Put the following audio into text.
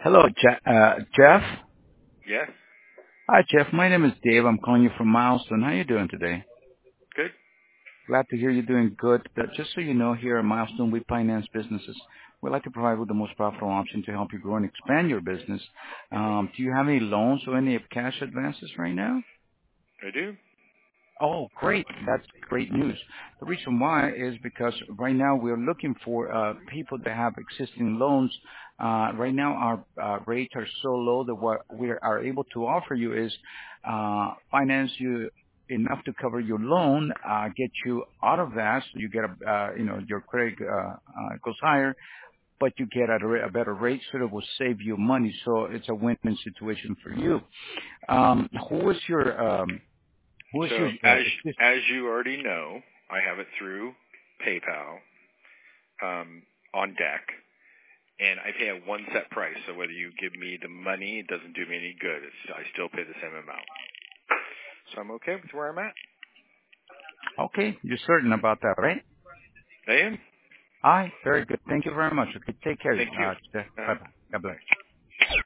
Hello, Jeff. Yes. Hi, Jeff. My name is Dave. I'm calling you from Milestone. How you doing today? Good. Glad to hear you're doing good. Just so you know, here at Milestone, we finance businesses. We like to provide with the most profitable option to help you grow and expand your business. Do you have any loans or any cash advances right now? I do. Oh, great. That's great news. The reason why is because right now we're looking for people that have existing loans. Right now our rates are so low that what we are able to offer you is finance you enough to cover your loan, get you out of that so you get your credit goes higher, but you get at a better rate so that will save you money. So it's a win-win situation for you. Who is your So as you already know, I have it through PayPal on deck, and I pay a one set price. So whether you give me the money, it doesn't do me any good. I still pay the same amount. So I'm okay with where I'm at. Okay, you're certain about that, right? I am. All right, very good. Thank you very much. Okay, take care. Thank you. Bye-bye. God bless.